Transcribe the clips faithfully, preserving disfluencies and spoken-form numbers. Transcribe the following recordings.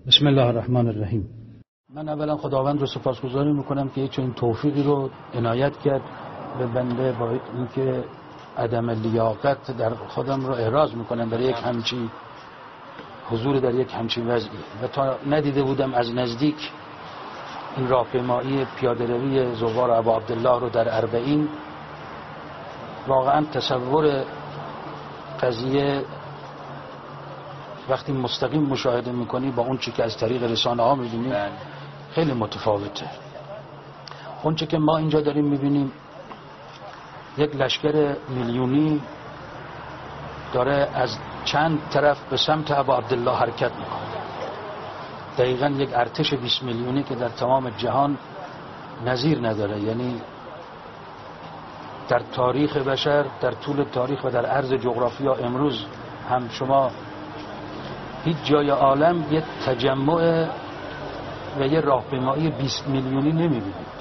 بسم الله الرحمن الرحیم. من اولا خداوند رو سپاسگزاری میکنم که چنین توفیقی رو عنایت کرد به بنده، با اینکه عدم لیاقت در خودم رو احراز میکنم برای یک همچین حضور در یک همچین وضعی و تا ندیده بودم از نزدیک این راهپیمایی پیاده‌روی زوار ابا عبدالله رو در اربعین. واقعا تصور قضیه وقتی مستقیم مشاهده میکنی با اون چی که از طریق رسانه ها میبینی خیلی متفاوته. اون چی که ما اینجا داریم میبینیم یک لشکر میلیونی داره از چند طرف به سمت ابا عبدالله حرکت میکنه. دقیقا یک ارتش بیست میلیونی که در تمام جهان نظیر نداره، یعنی در تاریخ بشر، در طول تاریخ و در عرض جغرافیا امروز هم شما هیچ جای عالم یک تجمع و یک راهپیمایی بیست میلیونی نمیبینید.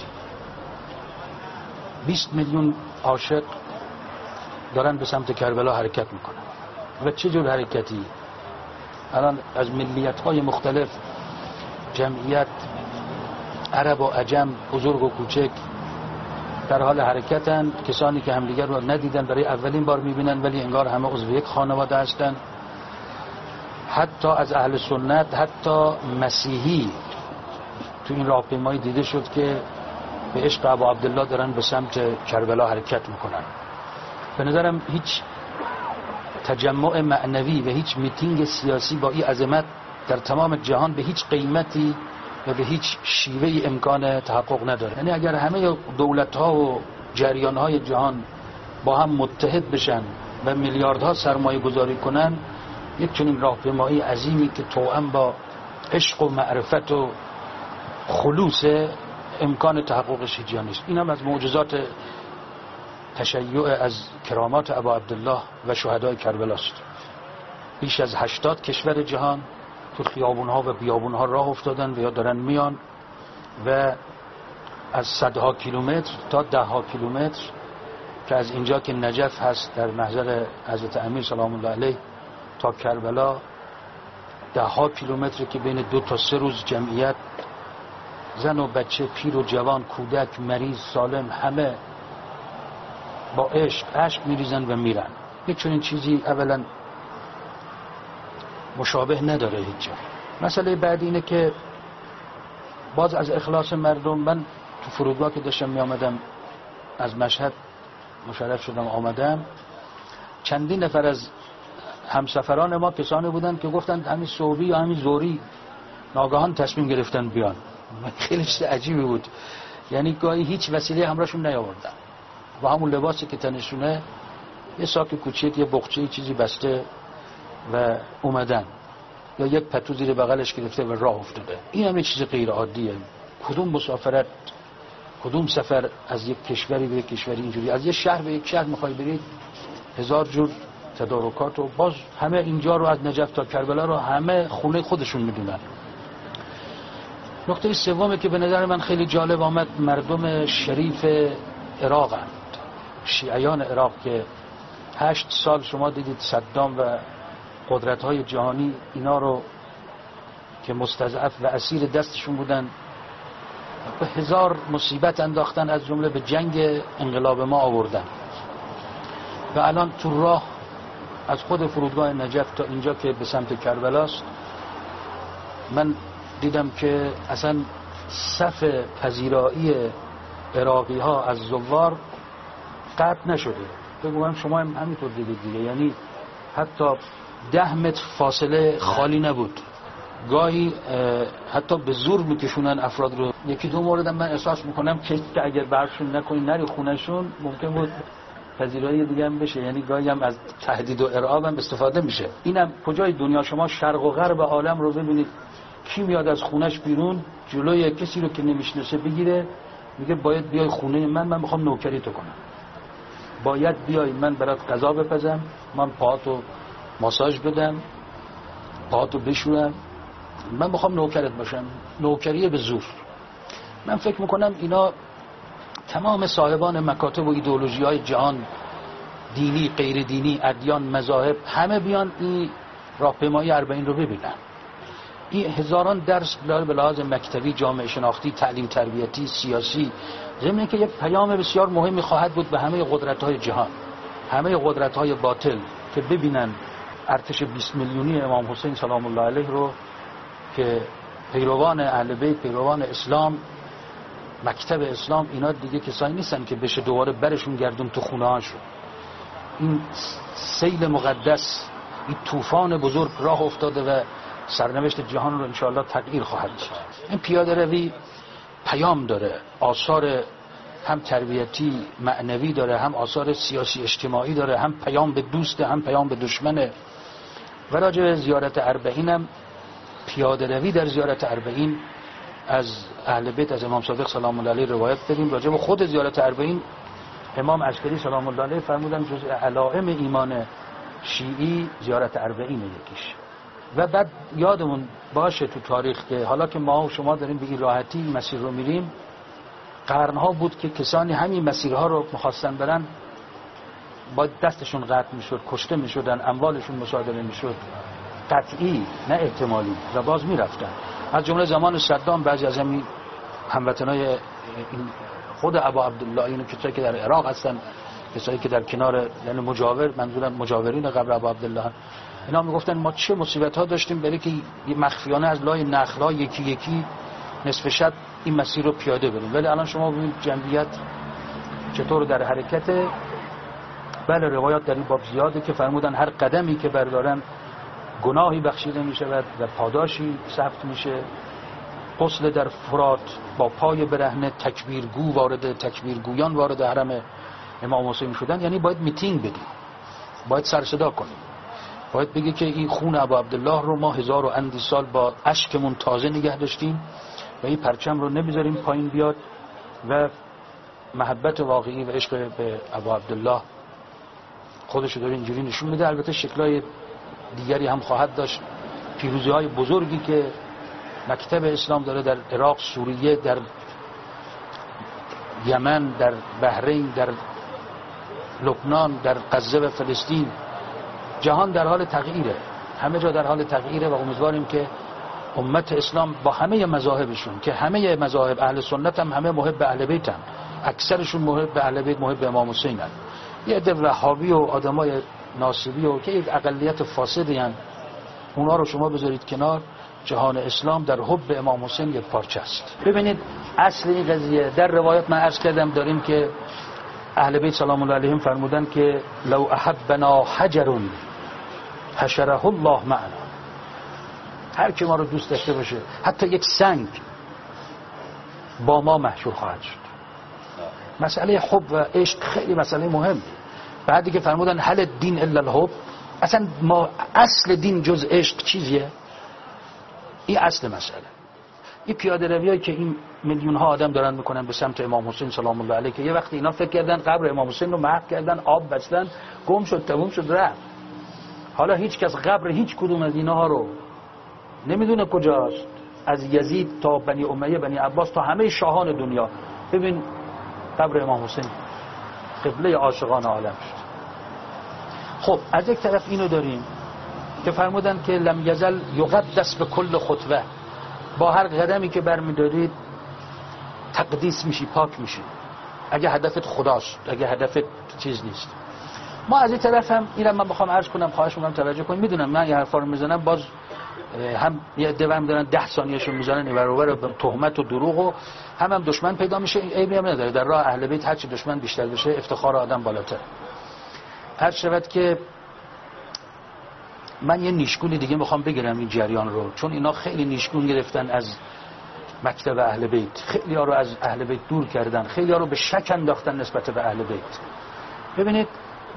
بیست میلیون عاشق دارن به سمت کربلا حرکت میکنن. و چه جور حرکتی؟ الان از ملیت های مختلف، جمعیت عرب و عجم، بزرگ و کوچک در حال حرکتن. کسانی که همدیگر رو ندیدن برای اولین بار میبینن، ولی انگار همه عضو یک خانواده هستن. حتی از اهل سنت، حتی مسیحی تو این راهپیمایی دیده شد که به عشق ابا عبدالله دارن به سمت کربلا حرکت میکنن. به نظرم هیچ تجمع معنوی و هیچ میتینگ سیاسی با این عظمت در تمام جهان به هیچ قیمتی و به هیچ شیوهی امکان تحقق نداره. یعنی اگر همه دولت ها و جریان های جهان با هم متحد بشن و میلیاردها سرمایه گذاری کنن، یک چنین راهپیمایی عظیمی که توأم با عشق و معرفت و خلوص، امکان تحققش هیچ جا نیست. این هم از معجزات تشیع از کرامات ابا عبدالله و شهدای کربلا است. بیش از هشتاد کشور جهان تو خیابونها و بیابونها راه افتادن و یا دارن میان و از صدها کیلومتر تا دهها کیلومتر که از اینجا که نجف هست در محضر حضرت امیر سلام الله علیه تا کربلا ده ها کیلومتر که بین دو تا سه روز جمعیت، زن و بچه، پیر و جوان، کودک، مریض، سالم، همه با عشق عشق میریزن و میرن. یک چنین چیزی اولا مشابه نداره هیچ جا. مسئله بعد اینه که باز از اخلاص مردم، من تو فرودگاه که داشتم می آمدم از مشهد مشرف شدم آمدم، چندین نفر از همسفران ما کسانی بودن که گفتن همین صبحی یا همین ظهری ناگهان تصمیم گرفتن بیان. خیلی چیز عجیبی بود، یعنی گاهی هیچ وسیله همراهشون نیاوردن و همون لباسی که تنشونه، یه ساک کوچیک، یه بخچه چیزی بسته و اومدن، یا یک پتو زیر بغلش گرفته و راه افتاده. این هم یه چیز غیر عادیه. کدوم مسافرت، کدوم سفر از یک کشوری به یک کشوری اینجوری، از یک شهر به یک شهر میخوای برید، هزار جور تدارکات، و باز همه اینجا رو از نجف تا کربلا رو همه خونه خودشون میدونن. نکته سومی که به نظر من خیلی جالب آمد، مردم شریف عراق هستند، شیعیان عراق که هشت سال شما دیدید صدام و قدرت‌های جهانی اینا رو که مستضعف و اسیر دستشون بودن به هزار مصیبت انداختن، از جمله به جنگ انقلاب ما آوردن. و الان تو راه از خود فرودگاه نجف تا اینجا که به سمت کربلاست، من دیدم که اصلا صف پذیرایی عراقی ها از زوار قطع نشده. بگویم شما هم همینطور دیدید دیگه، یعنی حتی ده متر فاصله خالی نبود. گاهی حتی به زور میکشونن افراد رو. یکی دو مورد من احساس میکنم که اگر برشون نکنی نری خونهشون، ممکن بود پذیرایی دیگه هم بشه. یعنی گاهی هم از تهدید و ارعاب هم استفاده میشه. اینم کجای دنیا شما شرق و غرب عالم رو ببینید، کی میاد از خونش بیرون جلوی کسی رو که نمیشناسه بگیره، میگه باید بیای خونه من، من میخوام نوکری تو کنم، باید بیای من برات غذا بپزم، من پاهاتو ماساژ بدم، پاهاتو بشورم، من میخوام نوکرت باشم. نوکری به زور. من فکر میکنم اینا تمام صاحبان مکاتب و ایدئولوژی های جهان، دینی، غیر دینی، ادیان، مذاهب، همه بیان این راهپیمایی اربعین رو ببینن. این هزاران درس به لحاظ مکتبی، جامعه شناختی، تعلیم تربیتی، سیاسی، ضمن که یک پیام بسیار مهمی خواهد بود به همه قدرت‌های جهان، همه قدرت‌های باطل که ببینن ارتش بیست میلیونی امام حسین سلام الله علیه رو که پیروان اهل بیت، پیروان اسلام، مکتب اسلام، اینا دیگه کسایی نیستن که بشه دوباره برشون گردون تو خونه هاشون. این سیل مقدس، این طوفان بزرگ راه افتاده و سرنوشت جهان رو انشاءالله تغییر خواهد داد. این پیاده روی پیام داره، آثار هم تربیتی معنوی داره، هم آثار سیاسی اجتماعی داره، هم پیام به دوست، هم پیام به دشمنه. و راجع به زیارت اربعین هم پیاده روی در زیارت اربعین از اهل بیت، از امام صادق سلام الله علیه روایت داریم. راجع به خود زیارت اربعین امام عسکری سلام الله علیه فرمودن جزء علائم ایمان شیعی زیارت اربعین یکیش. و بعد یادمون باشه تو تاریخ که حالا که ما و شما داریم به این راحتی مسیر رو میریم، قرنها بود که کسانی همین مسیرها رو می‌خواستن برن، با دستشون قطع میشد، کشته میشدن، اموالشون مصادره میشد، قطعی نه احتمالی، و باز میرفتن. از جمله زمان صدام بعضی از همین هموطنای خود ابا عبدالله، اینو کسایی که در عراق هستن، کسایی که در کنار، یعنی مجاور، منظورم مجاورین قبر ابا عبدالله، اینا میگفتن ما چه مصیبت ها داشتیم برای که مخفیانه از لای نخلا یکی یکی نصف شب این مسیر رو پیاده بریم. ولی الان شما ببینید جمعیت چطور در حرکته. بله روایات در این باب زیاده که فرمودن هر قدمی که بردارن گناهی بخشیده می شود و پاداشی ثبت میشه. غسل در فرات با پای برهنه، تکبیرگو وارد تکبیرگویان وارد حرم امام حسین شدن، یعنی باید میتینگ بدیم، باید سر صدا کنیم، باید بگی که این خون ابا عبدالله رو ما هزار و اندی سال با اشکمون تازه نگه داشتیم و این پرچم رو نمیذاریم پایین بیاد. و محبت واقعی و عشق به ابا عبدالله خودش داره اینجوری نشون میده. البته شکلای دیگری هم خواهد داشت. پیروزی های بزرگی که مکتب اسلام داره در عراق، سوریه، در یمن، در بحرین، در لبنان، در غزه و فلسطین، جهان در حال تغییره، همه جا در حال تغییره. و امیدواریم که امت اسلام با همه مذاهبشون، که همه مذاهب اهل سنت هم همه محب اهل بیت هم، اکثرشون محب اهل بیت، محب امام حسین هم. یه عده وهابی و آدمای ناصبی و که یک اقلیت فاسدی هستند، اونا رو شما بذارید کنار، جهان اسلام در حب امام حسین یک پارچه است. ببینید اصل این قضیه در روایات من عرض کردم داریم که اهل بیت سلام الله علیهم فرمودن که لو احبنا حجر حشره الله معنا، هر کی ما رو دوست داشته باشه حتی یک سنگ با ما محشور خواهد شد. مسئله حب و عشق خیلی مسئله مهم. بعدی که فرمودن هل دین الا الحب، اصلا ما اصل دین جز عشق چیزیه؟ این اصل مسئله. این پیاده رویایی که این میلیون ها آدم دارن میکنن به سمت امام حسین سلام الله علیه، که یه وقتی اینا فکر کردن قبر امام حسین رو محو کردن، آب بستن، گم شد، تموم شد، رفت. حالا هیچ کس قبر هیچ کدوم از اینها رو نمیدونه کجاست، از یزید تا بنی امیه، بنی عباس تا همه شاهان دنیا. ببین قبر امام حسین قبله عاشقان عالم شد. خب از یک طرف اینو داریم که فرمودن که لم یزل یقدس به کل خطوه، با هر قدمی که برمیدارید تقدیس میشی، پاک میشی، اگه هدفت خداست، اگه هدفت چیز نیست. ما از این طرف هم اینم من بخوام عرض کنم، خواهش میکنم توجه کنید. میدونم من یه حرفا رو میزنم، باز هم یه عده برمی دارن ده ثانیه‌شو میزنن این برابر تهمت و دروغ و هم هم دشمن پیدا میشه. عیبی هم نداره، در راه اهل بیت هر چی دشمن بیشتر بشه افتخار آدم بالاتر. هر شود که من یه نیشگونی دیگه میخوام بگیرم این جریان رو، چون اینا خیلی نیشگون گرفتن از مکتب اهل بیت، خیلی ها رو از اهل بیت دور کردن، خیلی ها رو به شک انداختن نسبت به اهل بیت. ببینید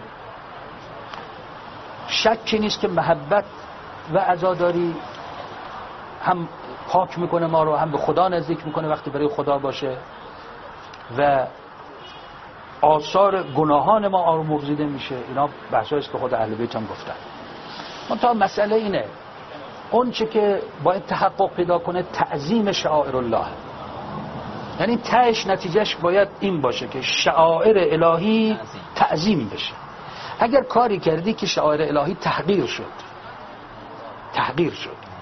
شکی نیست که محبت و عزاداری هم پاک میکنه ما رو، هم به خدا نزدیک میکنه وقتی برای خدا باشه، و آثار گناهان ما آمرزیده میشه. اینا بحثایی است که خود اهل بیت هم گفتن. منتها مسئله اینه، اون چه که باید تحقق پیدا کنه تعظیم شعائر الله، یعنی تهش نتیجهش باید این باشه که شعائر الهی تعظیم بشه. اگر کاری کردی که شعائر الهی تحقیر شد، تحقیر شد،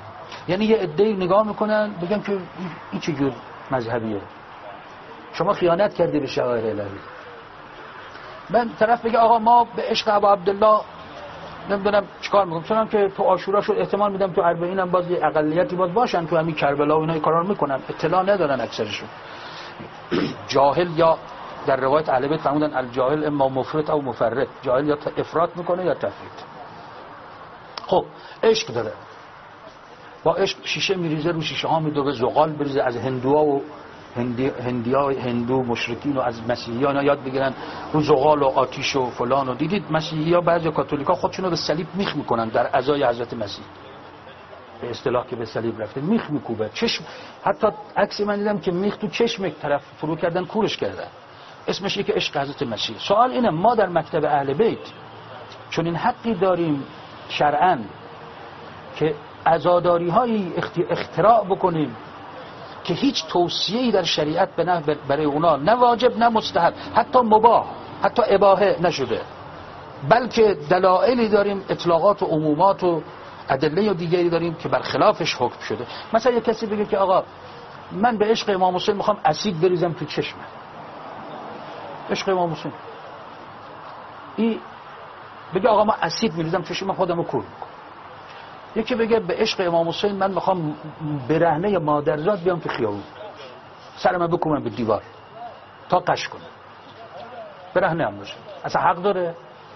یعنی یه عده‌ای نگاه میکنن بگن که این چه جور مذهبیه، شما خیانت کردی به شعائر الهی. من طرف بگه آقا ما به عشق ابا عبدالله نمیدونم چیکار میکنم، چون که تو عاشورا شد احتمال میدم تو اربعین هم باز یه اقلیتی باز باشن تو همین کربلا و اینا کارا رو میکنن، اطلاع ندارن اکثرشون. جاهل یا در روایت اهل بیت فرمودن الجاهل اما مفرط او مفرط، جاهل یا افراط میکنه یا تفرید. خب عشق داره، با عشق شیشه میریزه رو شیشه ها میدوه، زغال بریزه، از هندوها و هندی هندیا هندو مشرکین و از مسیحیان یاد بگیرن رو زغال و آتیش و فلان. و دیدید مسیحی‌ها بعضی کاتولیکا خودشون رو به صلیب میخ میکنن در عزای حضرت مسیح، به اصطلاح که به صلیب رفته میخ میکوبه، چشم، حتی عکسی من دیدم که میخ تو چشم طرف فرو کردن کورش کردن، اسمش که عشق حضرت مسیح. سوال اینه ما در مکتب اهل بیت چون این حقی داریم شرعاً که عزاداری های اختراع بکنیم که هیچ توصیه‌ای در شریعت به نه برای اونا نه واجب نه مستحب، حتی مباح، حتی اباحه نشده، بلکه دلایلی داریم، اطلاقات و عمومات و ادله و دیگری داریم که برخلافش حکم شده. مثلا یک کسی بگه که آقا من به عشق امام حسین میخوام اسید بریزم تو چشمم، عشق امام حسین، این بگه آقا ما اسید میریزم تو چشمم خودمو کور میکنم. یکی بگه به عشق امام حسین من میخوام برهنه مادرزاد بیام تو خیابون، سرم بکنم به دیوار تا قش کنم، برهنه هم باشه، اصلا حق داره.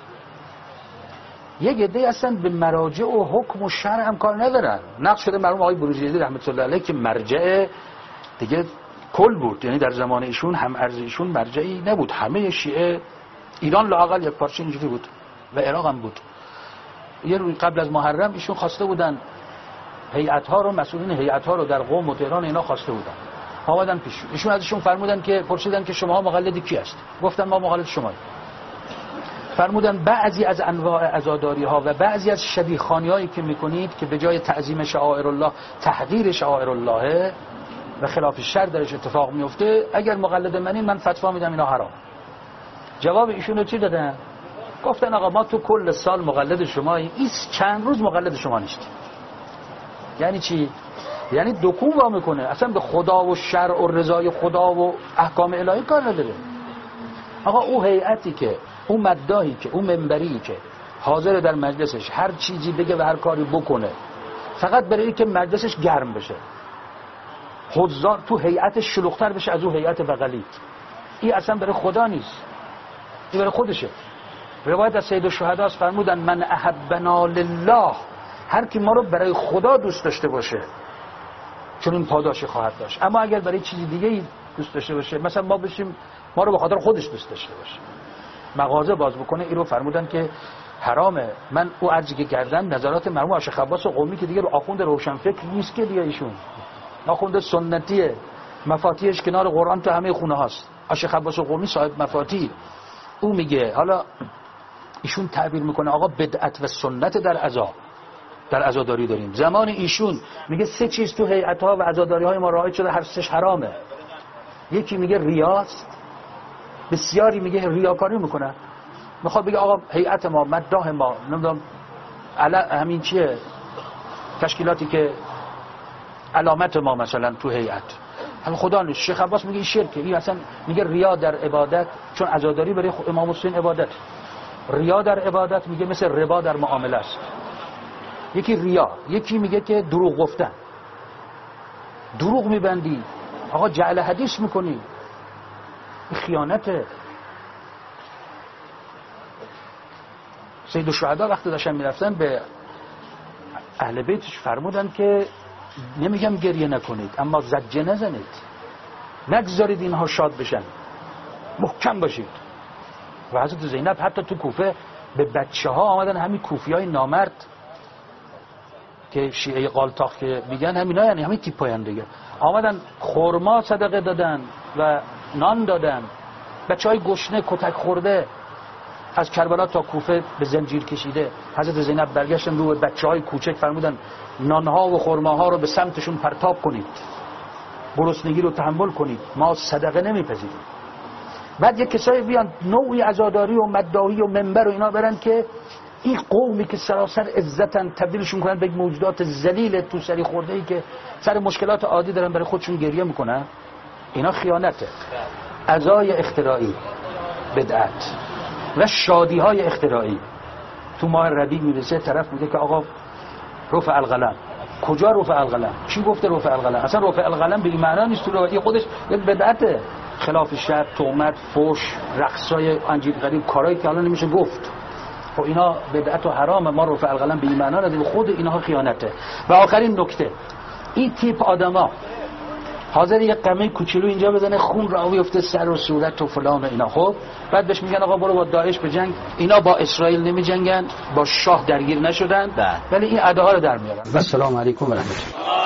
یک عده اصلا به مراجع و حکم و شرع هم کار ندارن. نقش شده مرحوم آقای بروجردی رحمت الله علیه که مرجع دیگه کل بود، یعنی در زمان ایشون هم ارز ایشون مرجعی نبود، همه شیعه ایران لااقل یک پارچه اینجوری بود و عراق هم بود. یه روز قبل از محرم ایشون خواسته بودن هیئت‌ها رو، مسئولین هیئت‌ها رو در قم و تهران اینا خواسته بودن، آمدن پیش ایشون، ازشون فرمودن که پرسیدن که شما مقلد کی هست؟ گفتن ما مقلد شماییم. فرمودن بعضی از انواع عزاداری‌ها و بعضی از شبیخوانی‌هایی که می‌کنید که به جای تعظیم شعائر الله تحقیر شعائر الله و خلاف شرع درش اتفاق میفته، اگر مقلد منی من فتوا میدم اینا حرام. جواب ایشون رو چی دادن؟ گفتن آقا ما تو کل سال مقلد شماییم، این چند روز مقلد شما نیست. یعنی چی؟ یعنی دکون وا میکنه، اصلا به خدا و شرع و رضای خدا و احکام الهی کار نداره. آقا او هیئتی که، او مداحی که، او منبری که حاضر در مجلسش هر چیزی بگه و هر کاری بکنه فقط برای اینکه مجلسش گرم بشه، حضار تو هیئتش شلوغ‌تر بشه از او هیئت بغلی، این اصلا برای خدا نیست، این برای خودشه. روایت از سید الشهدا فرمودن من احبنا لله، هر کی ما رو برای خدا دوست داشته باشه چون این پاداشی خواهد داشت. اما اگر برای چیزی دیگه دوست داشته باشه، مثلا ما بشیم ما رو به خاطر خودش دوست داشته باشه، مغازه باز بکنه، این رو فرمودن که حرامه. من او ارزی که کردن نظرات مرحوم شیخ عباس قمی که دیگه رو آخوند روشنفکر نیست که دیگه، ایشون آخوند سنتیه، مفاتیحش کنار قرآن تو همه خونه هاست. شیخ عباس قمی صاحب مفاتیح، او میگه، حالا ایشون تعبیر میکنه آقا بدعت و سنت در عزا، در عزاداری داریم. زمان ایشون میگه سه چیز تو هیئت‌ها و عزاداری‌های ما رعایت شده، هر سه‌ش حرامه. یکی میگه ریاست، بسیاری میگه ریاکاری میکنه، میخواد بگه آقا هیئت ما، مداح ما، نمیدونم همین چیه، تشکیلاتی که علامت ما مثلا تو هیئت، هم خدا نیست. شیخ عباس میگه این شرکه، این اصلا میگه ریا در عبادت، چون عزاداری برای امام حسین عبادت، ریا در عبادت میگه مثل ربا در معامله است. یکی ریا، یکی میگه که دروغ گفتن، دروغ میبندی، آقا جعل حدیث میکنی، این خیانته. سید الشهدا وقتی داشتن میرفتن به اهل بیتش فرمودن که نمیگم گریه نکنید اما زجه نزنید، نگذارید اینها شاد بشن، محکم باشید. و حضرت زینب حتی تو کوفه به بچه ها آمدن، همین کوفی های نامرد که شیعه قالتاخ که میگن همینا، یعنی همین تیپاین دیگه، آمدن خرما صدقه دادن و نان دادن. بچه های گشنه کتک خورده از کربلا تا کوفه به زنجیر کشیده. حضرت زینب برگشتن رو به بچه های کوچک فرمودن نانها و خرماها رو به سمتشون پرتاب کنید، گرسنگی رو تحمل کنید، ما صدقه نمیپذیریم. بعد یک کسایی بیان نوعی عزاداری و مداحی و منبر و اینا برن که این قومی که سراسر عزتن تبدیلشون کنن به موجودات ذلیل تو سری خورده ای که سر مشکلات عادی دارن برای خودشون گریه میکنن، اینا خیانته. عزای اختراعی، بدعت و شادی های اختراعی. تو ماه ربیع میرسه طرف میگه که آقا رفع القلم. کجا رفع القلم؟ کی گفته رفع القلم؟ اصلا رفع القلم به این معنا نیست. تو روایت خودش یک بدعته، خلاف شرع، تهمت، فحش، رقصای عجیب غریب، کارهایی که الان نمیشه گفت. خب اینا بدعت و حرام. ما رفع القلم به این معنا نداریم، خود اینها خیانته. و آخرین نکته، این تیپ آدما حاضر یک قمه کوچولو اینجا بزنه خون را بیفته سر و صورت و فلان و اینا، خب بعد بهش میگن آقا برو با داعش بجنگ. اینا با اسرائیل نمی جنگن، با شاه درگیر نشدن، ولی این ادعا رو در میارن. و السلام علیکم و رحمت الله.